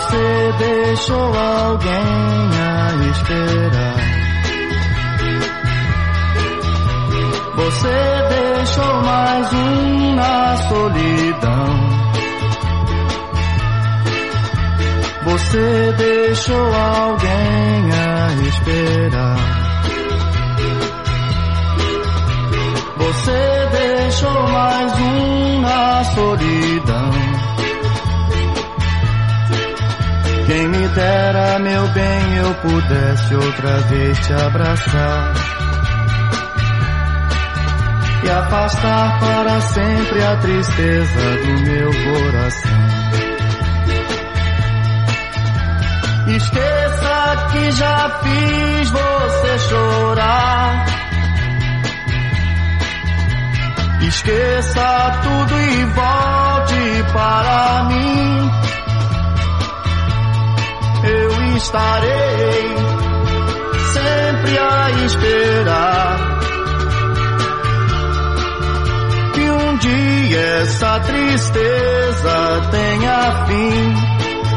Você deixou alguém a esperar. Você deixou mais um na solidão. Você deixou alguém a esperar. Você deixou mais um na solidão. Quem me dera, meu bem, eu pudesse outra vez te abraçar e afastar para sempre a tristeza do meu coração. Esqueça que já fiz você chorar. Esqueça tudo e volte para mim. Eu estarei sempre a esperar que um dia essa tristeza tenha fim.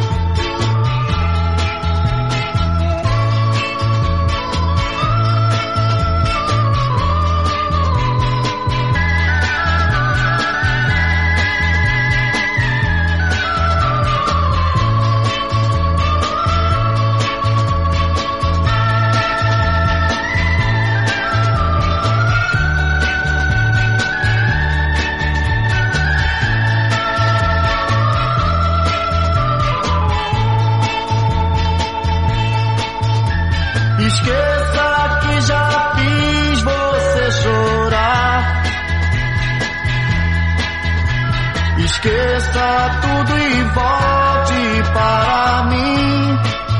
Esqueça que já fiz você chorar. Esqueça tudo e volte para mim.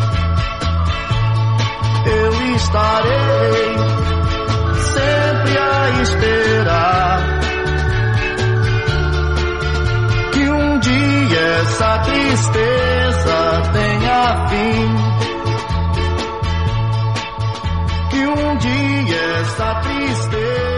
Eu estarei sempre a esperar que um dia essa tristeza tenha fim. Que um dia essa tristeza